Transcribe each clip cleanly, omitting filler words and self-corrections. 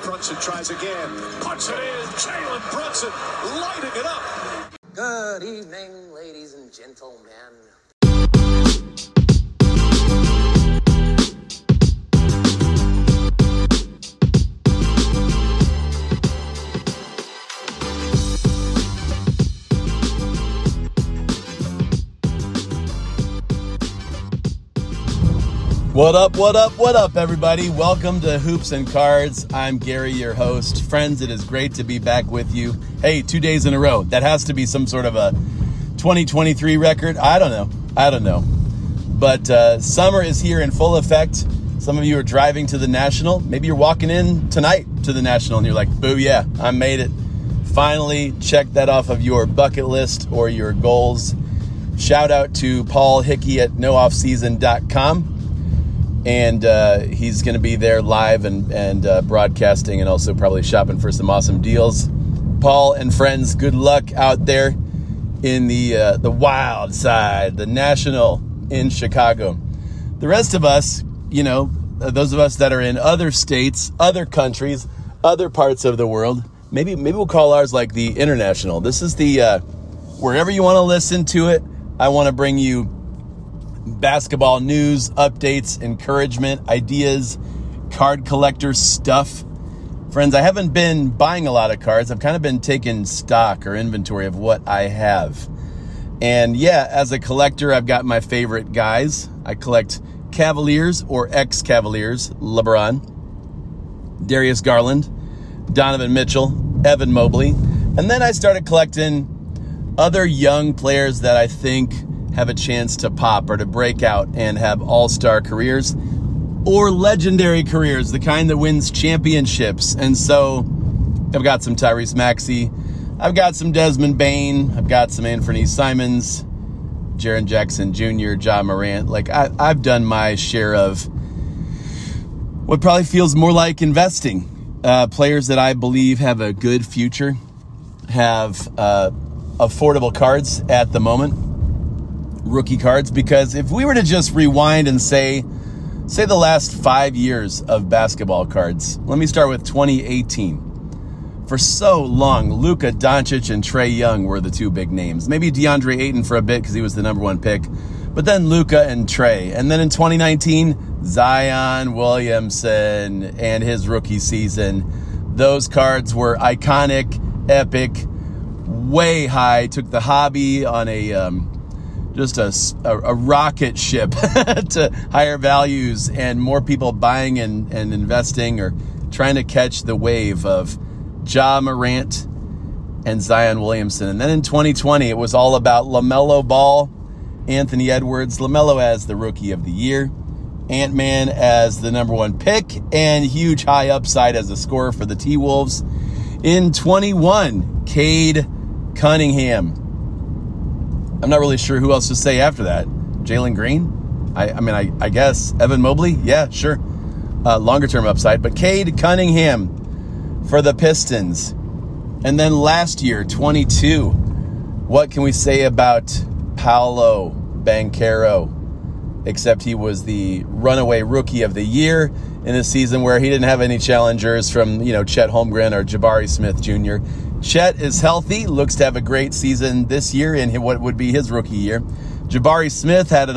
Brunson tries again. Puts it in. Jalen Brunson lighting it up. Good evening, ladies and gentlemen. What up, everybody? Welcome to Hoops and Cards. I'm Gary, your host. Friends, it is great to be back with you. Hey, 2 days in a row. That has to be some sort of a 2023 record. I don't know. But summer is here in full effect. Some of you are driving to the National. Maybe you're walking in tonight to the National and you're like, boo, yeah, I made it. Finally, check that off of your bucket list or your goals. Shout out to Paul Hickey at nooffseason.com. And he's going to be there live and broadcasting and also probably shopping for some awesome deals. Paul and friends, good luck out there in the wild side, the National in Chicago. The rest of us, you know, those of us that are in other states, other countries, other parts of the world, maybe we'll call ours like the International. This is the wherever you want to listen to it, I want to bring you basketball news, updates, encouragement, ideas, card collector stuff. Friends, I haven't been buying a lot of cards. I've kind of been taking stock or inventory of what I have. And yeah, as a collector, I've got my favorite guys. I collect Cavaliers or ex-Cavaliers, LeBron, Darius Garland, Donovan Mitchell, Evan Mobley. And then I started collecting other young players that I think have a chance to pop or to break out and have all-star careers or legendary careers, the kind that wins championships. And so I've got some Tyrese Maxey, I've got some Desmond Bane, I've got some Anthony Simons, Jaren Jackson Jr., Ja Morant. Like I've done my share of what probably feels more like investing. Players that I believe have a good future, have affordable cards at the moment. Rookie cards, because if we were to just rewind and say the last 5 years of basketball cards, let me start with 2018. For so long, Luka Doncic and Trae Young were the two big names. Maybe DeAndre Ayton for a bit because he was the number one pick, but then Luka and Trae. And then in 2019, Zion Williamson and his rookie season. Those cards were iconic, epic, way high. Took the hobby on just a rocket ship to higher values and more people buying and investing or trying to catch the wave of Ja Morant and Zion Williamson. And then in 2020, it was all about LaMelo Ball, Anthony Edwards, LaMelo as the Rookie of the Year, Ant-Man as the number one pick, and huge high upside as a scorer for the T-Wolves. In 21, Cade Cunningham. I'm not really sure who else to say after that. Jalen Green? I guess. Evan Mobley? Yeah, sure. Longer term upside. But Cade Cunningham for the Pistons. And then last year, 22. What can we say about Paolo Banchero? Except he was the runaway Rookie of the Year in a season where he didn't have any challengers from, Chet Holmgren or Jabari Smith Jr. Chet is healthy, looks to have a great season this year in what would be his rookie year. Jabari Smith had an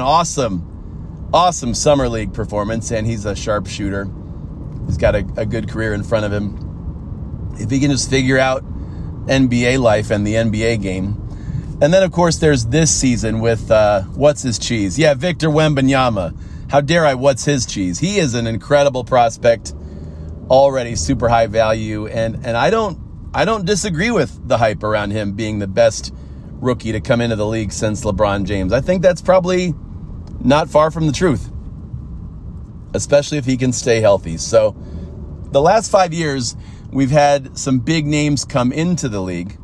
awesome summer league performance, and he's a sharpshooter. He's got a good career in front of him. If he can just figure out NBA life and the NBA game. And then, of course, there's this season with, what's his cheese? Yeah, Victor Wembanyama. How dare I, what's his cheese? He is an incredible prospect, already super high value, and I don't disagree with the hype around him being the best rookie to come into the league since LeBron James. I think that's probably not far from the truth, especially if he can stay healthy. So the last 5 years, we've had some big names come into the league,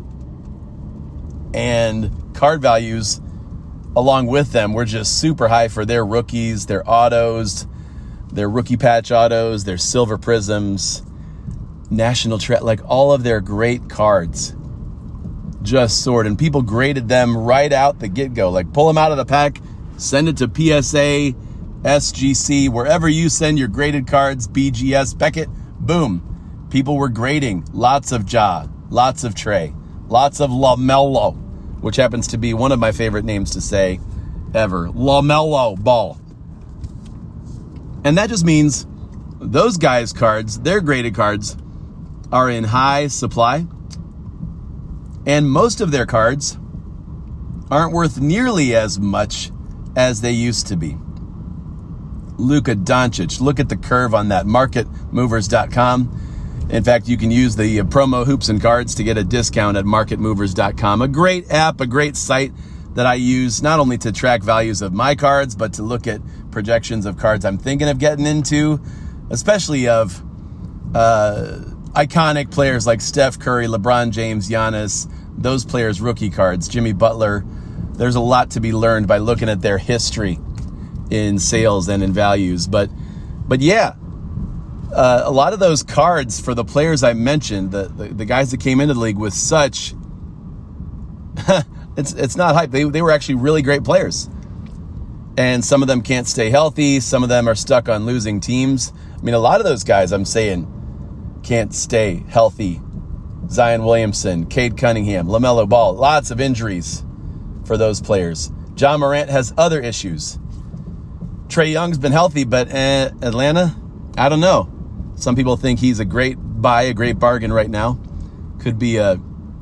and card values along with them were just super high for their rookies, their autos, their rookie patch autos, their silver prisms, national like all of their great cards just soared, and people graded them right out the get-go. Like, pull them out of the pack, send it to PSA, SGC, wherever you send your graded cards, BGS, Beckett, boom. People were grading lots of Ja, lots of Trey, lots of LaMelo, which happens to be one of my favorite names to say ever. LaMelo Ball. And that just means those guys' cards, their graded cards, are in high supply. And most of their cards aren't worth nearly as much as they used to be. Luka Doncic, look at the curve on that. MarketMovers.com. In fact, you can use the promo Hoops and Cards to get a discount at MarketMovers.com. A great app, a great site that I use not only to track values of my cards, but to look at projections of cards I'm thinking of getting into, especially of iconic players like Steph Curry, LeBron James, Giannis, those players' rookie cards, Jimmy Butler. There's a lot to be learned by looking at their history in sales and in values. But yeah, a lot of those cards for the players I mentioned, the guys that came into the league with such, it's not hype. They were actually really great players. And some of them can't stay healthy. Some of them are stuck on losing teams. I mean, a lot of those guys, I'm saying, can't stay healthy. Zion Williamson, Cade Cunningham, LaMelo Ball, lots of injuries for those players. John Morant has other issues. Trae Young's been healthy, but Atlanta, I don't know. Some people think he's a great buy, a great bargain right now. Could be a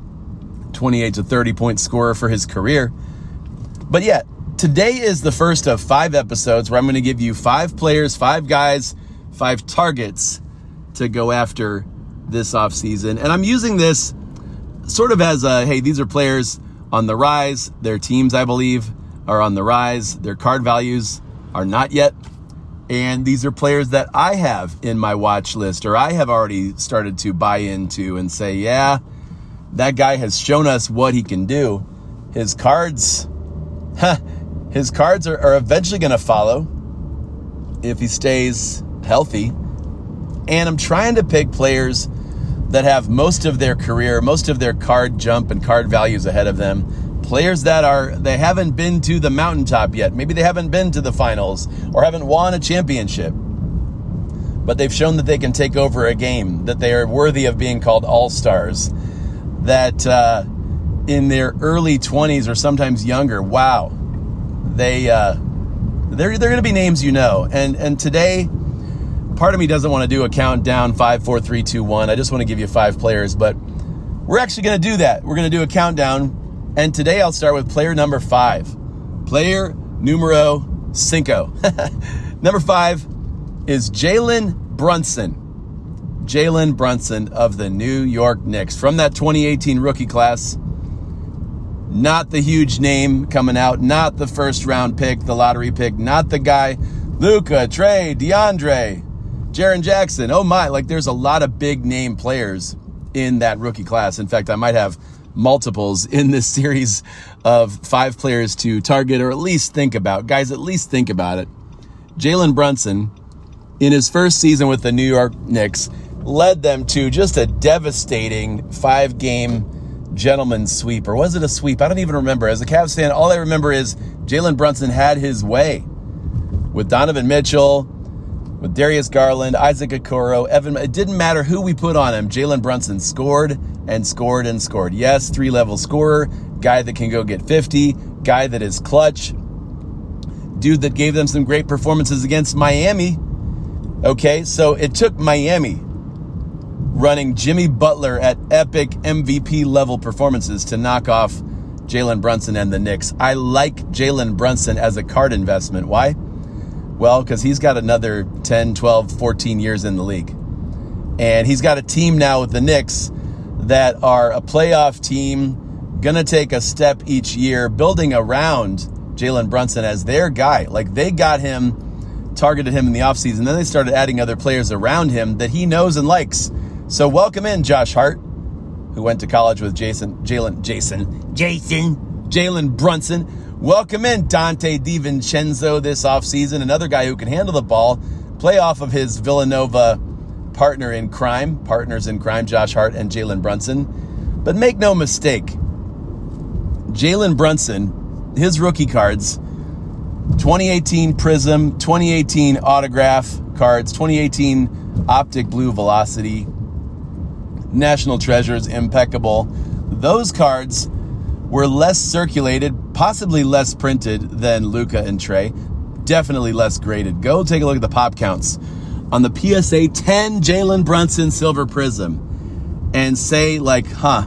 28 to 30 point scorer for his career. But yeah, today is the first of 5 episodes where I'm going to give you 5 players, 5 guys, 5 targets to go after this offseason. And I'm using this sort of as a, hey, these are players on the rise. Their teams, I believe, are on the rise. Their card values are not yet. And these are players that I have in my watch list, or I have already started to buy into and say, yeah, that guy has shown us what he can do. His cards, are eventually going to follow if he stays healthy. And I'm trying to pick players that have most of their career, most of their card jump and card values ahead of them. Players that they haven't been to the mountaintop yet. Maybe they haven't been to the finals or haven't won a championship. But they've shown that they can take over a game, that they are worthy of being called all-stars. That in their early 20s or sometimes younger, wow, they're going to be names you know. And today, part of me doesn't want to do a countdown, 5, 4, 3, 2, 1. I just want to give you 5 players, but we're actually going to do that. We're going to do a countdown. And today I'll start with player number 5. Player numero 5. Number 5 is Jalen Brunson. Jalen Brunson of the New York Knicks. From that 2018 rookie class. Not the huge name coming out. Not the first round pick, the lottery pick. Not the guy, Luka, Trey, DeAndre, Jaren Jackson. Oh my, like there's a lot of big name players in that rookie class. In fact, I might have multiples in this series of 5 players to target or at least think about. Guys, at least think about it. Jalen Brunson, in his first season with the New York Knicks, led them to just a devastating 5-game gentleman's sweep. Or was it a sweep? I don't even remember. As a Cavs fan, all I remember is Jalen Brunson had his way with Donovan Mitchell, with Darius Garland, Isaac Okoro, Evan. It didn't matter who we put on him. Jalen Brunson scored and scored and scored. Yes, 3-level scorer, guy that can go get 50, guy that is clutch, dude that gave them some great performances against Miami. Okay, so it took Miami running Jimmy Butler at epic MVP level performances to knock off Jalen Brunson and the Knicks. I like Jalen Brunson as a card investment. Why? Well, because he's got another 10, 12, 14 years in the league. And he's got a team now with the Knicks that are a playoff team, going to take a step each year, building around Jalen Brunson as their guy. Like they got him, targeted him in the offseason. Then they started adding other players around him that he knows and likes. So welcome in Josh Hart, who went to college with Jalen Brunson. Welcome in Dante DiVincenzo this offseason, another guy who can handle the ball, play off of his Villanova partners in crime, Josh Hart and Jalen Brunson. But make no mistake, Jalen Brunson, his rookie cards, 2018 Prism, 2018 Autograph cards, 2018 Optic Blue Velocity, National Treasures, impeccable. Those cards were less circulated, possibly less printed than Luka and Trey. Definitely less graded. Go take a look at the pop counts on the PSA 10 Jalen Brunson Silver Prism and say, like,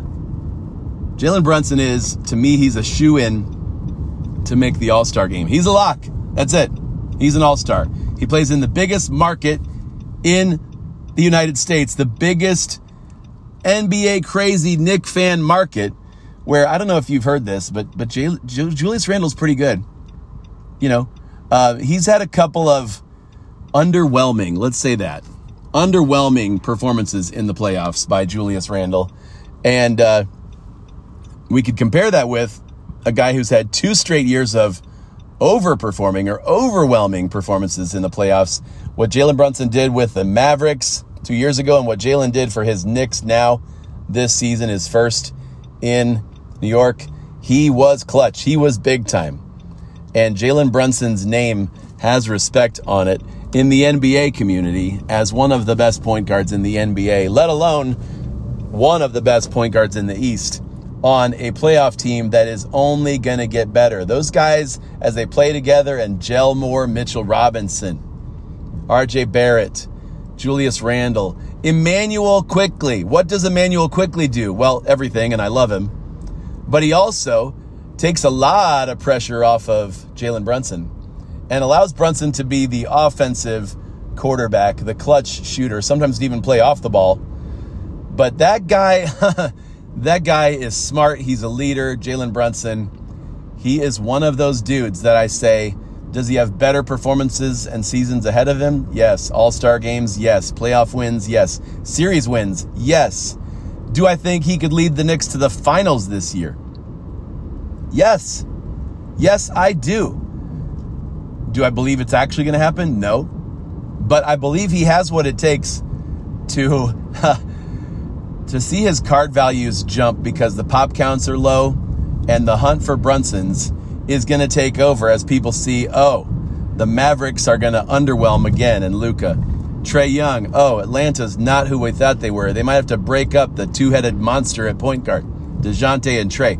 Jalen Brunson is, to me, he's a shoe-in to make the All-Star game. He's a lock. That's it. He's an All-Star. He plays in the biggest market in the United States, the biggest NBA crazy Knick fan market, where, I don't know if you've heard this, but Julius Randle's pretty good. You know, he's had a couple of underwhelming, let's say that, underwhelming performances in the playoffs by Julius Randle. And we could compare that with a guy who's had 2 straight years of overperforming or overwhelming performances in the playoffs. What Jalen Brunson did with the Mavericks 2 years ago and what Jalen did for his Knicks now this season, his first in New York, he was clutch. He was big time. And Jalen Brunson's name has respect on it in the NBA community as one of the best point guards in the NBA, let alone one of the best point guards in the East on a playoff team that is only going to get better. Those guys, as they play together and gel more, Mitchell Robinson, RJ Barrett, Julius Randle, Immanuel Quickley. What does Immanuel Quickley do? Well, everything, and I love him. But he also takes a lot of pressure off of Jalen Brunson and allows Brunson to be the offensive quarterback, the clutch shooter, sometimes even play off the ball. But that guy, that guy is smart. He's a leader. Jalen Brunson, he is one of those dudes that I say, does he have better performances and seasons ahead of him? Yes. All-star games? Yes. Playoff wins? Yes. Series wins? Yes. Do I think he could lead the Knicks to the finals this year? Yes. Yes, I do. Do I believe it's actually going to happen? No. But I believe he has what it takes to see his card values jump because the pop counts are low and the hunt for Brunsons is going to take over as people see, the Mavericks are going to underwhelm again and Luka. Trae Young, Atlanta's not who we thought they were. They might have to break up the two-headed monster at point guard, DeJounte and Trae.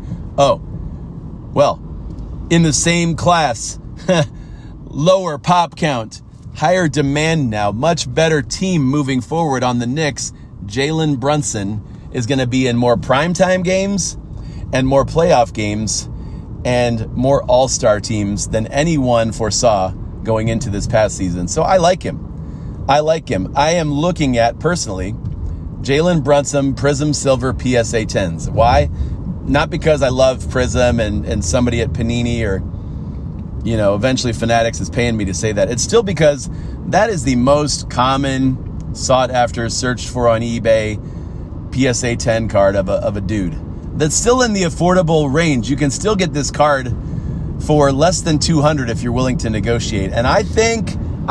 Well, in the same class, lower pop count, higher demand now, much better team moving forward on the Knicks. Jalen Brunson is going to be in more primetime games and more playoff games and more all-star teams than anyone foresaw going into this past season. So I like him. I am looking at, personally, Jalen Brunson Prism Silver PSA 10s. Why? Not because I love Prism and somebody at Panini or, eventually Fanatics is paying me to say that. It's still because that is the most common, sought after, searched for on eBay PSA 10 card of a dude. That's still in the affordable range. You can still get this card for less than $200 if you're willing to negotiate. And I think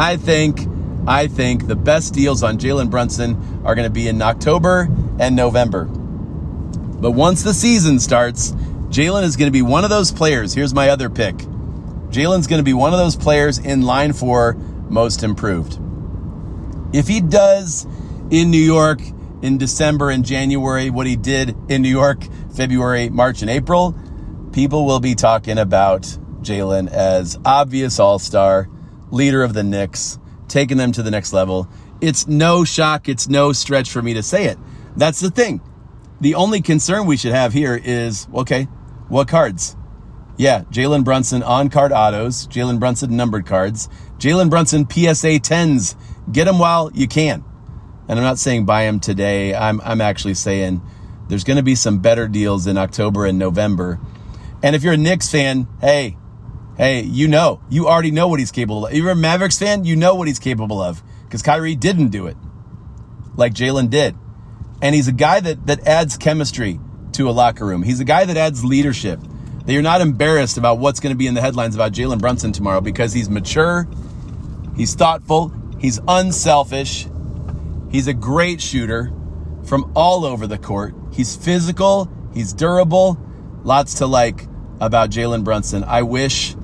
the best deals on Jalen Brunson are going to be in October and November. But once the season starts, Jalen is going to be one of those players. Here's my other pick. Jalen's going to be one of those players in line for most improved. If he does in New York in December and January what he did in New York February, March, and April, people will be talking about Jalen as obvious all-star, leader of the Knicks, taking them to the next level. It's no shock. It's no stretch for me to say it. That's the thing. The only concern we should have here is, okay, what cards? Yeah, Jalen Brunson on-card autos, Jalen Brunson numbered cards, Jalen Brunson PSA 10s. Get them while you can. And I'm not saying buy them today. I'm actually saying there's going to be some better deals in October and November. And if you're a Knicks fan, hey, you already know what he's capable of. If you're a Mavericks fan, you know what he's capable of because Kyrie didn't do it like Jalen did. And he's a guy that adds chemistry to a locker room. He's a guy that adds leadership. That you're not embarrassed about what's going to be in the headlines about Jalen Brunson tomorrow because he's mature, he's thoughtful, he's unselfish, he's a great shooter from all over the court. He's physical, he's durable, lots to like about Jalen Brunson. I wish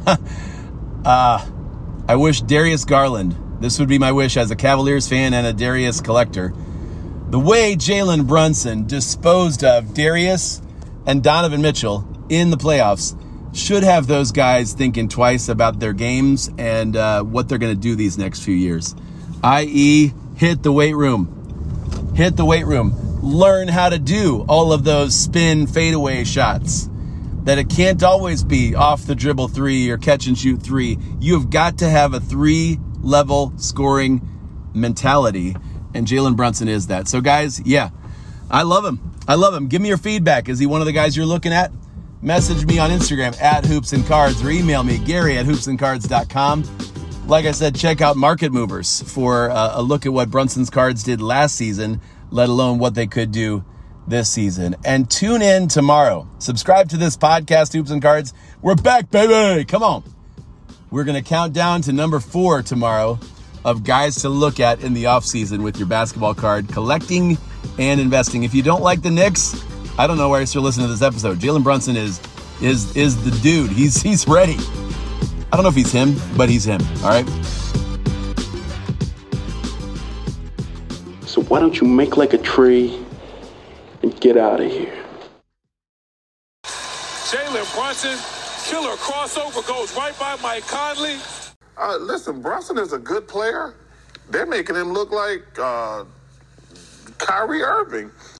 Darius Garland, this would be my wish as a Cavaliers fan and a Darius collector, The way Jalen Brunson disposed of Darius and Donovan Mitchell in the playoffs should have those guys thinking twice about their games and what they're going to do these next few years, i.e. hit the weight room. Hit the weight room. Learn how to do all of those spin fadeaway shots. That it can't always be off the dribble three or catch and shoot three. You've got to have a 3-level scoring mentality, and Jalen Brunson is that. So guys, yeah, I love him. I love him. Give me your feedback. Is he one of the guys you're looking at? Message me on Instagram at Hoops and Cards, or email me, Gary@hoopsandcards.com. Like I said, check out Market Movers for a look at what Brunson's Cards did last season, let alone what they could do this season. And tune in tomorrow. Subscribe to this podcast, Hoops and Cards. We're back, baby. Come on. We're going to count down to number 4 tomorrow of guys to look at in the offseason with your basketball card collecting and investing. If you don't like the Knicks, I don't know why you're still listening to this episode. Jalen Brunson is the dude. He's ready. I don't know if he's him, but he's him. All right. So why don't you make like a tree and get out of here? Jalen Brunson, killer crossover, goes right by Mike Conley. Listen, Brunson is a good player. They're making him look like Kyrie Irving.